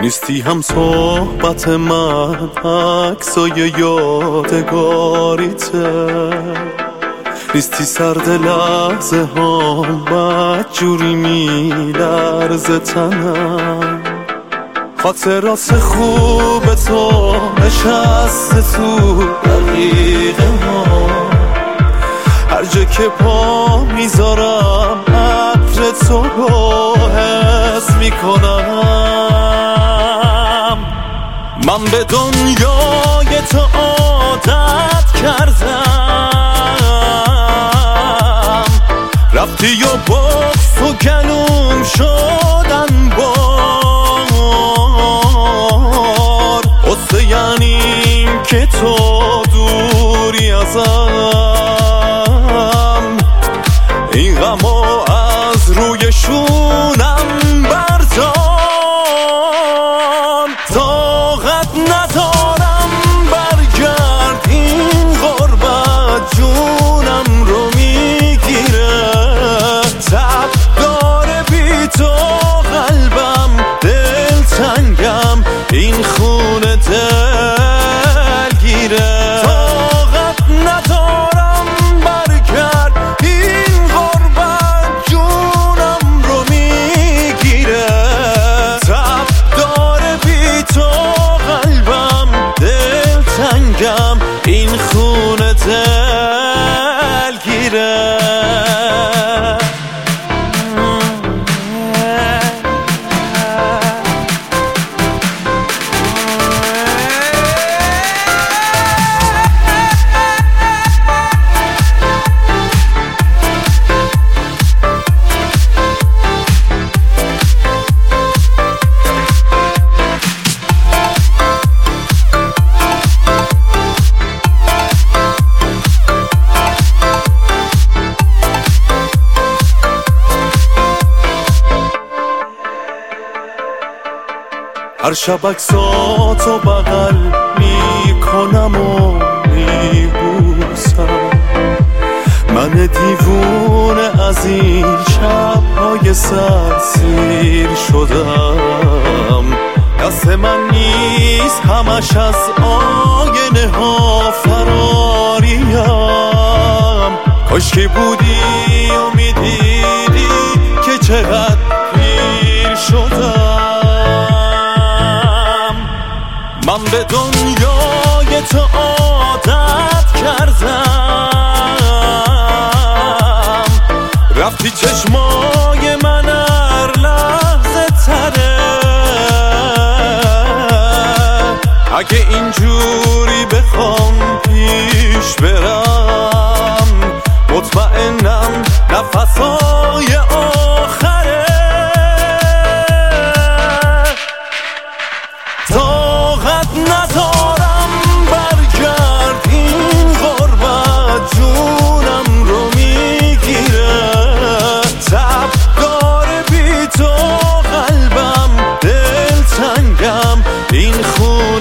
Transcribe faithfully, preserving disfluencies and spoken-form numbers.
نیستی هم صحبت من عکسای یادگاریته، نیستی سرد لحظه هم بدجوری میلرزه تنم، خاطرات خوب تو نشسته تو دقیقه ها، هر جا که پا میذارم عطر تو رو حس میکنم. من به دنیای تو عادت کردم، رفتی و بغض و گلوم شدن بار، قصه یعنی که تو دوری ازم، این غمو از روی شونم بردار، طاقت ندارم برگرد، این غربت جونم رو میگیره، تب داره بی تو قلبم، دل تنگم این خونه دلگیره، طاقت ندارم برگرد، این غربت جونم رو میگیره، تب داره بی تو قلبم، دل تنگم این خونه دلگیره. هر شب عکساتو بغل میکنم و میبوسم، من دیوونه از این شبهای سرسیر شدم، دست من نیست همش از آینه ها فراریم، کاش که بودی و میدیدی که چقدر پیر شدم. من به دنیای تو عادت کردم، رفتی چشمای من هر لحظه تره، اگه اینجوری بخوام پیش برم، مطمئنم نفسای آخره، طاقت ندارم برگرد، این غربت جونم رو میگیره، تب داره بی تو قلبم، دل تنگم این خون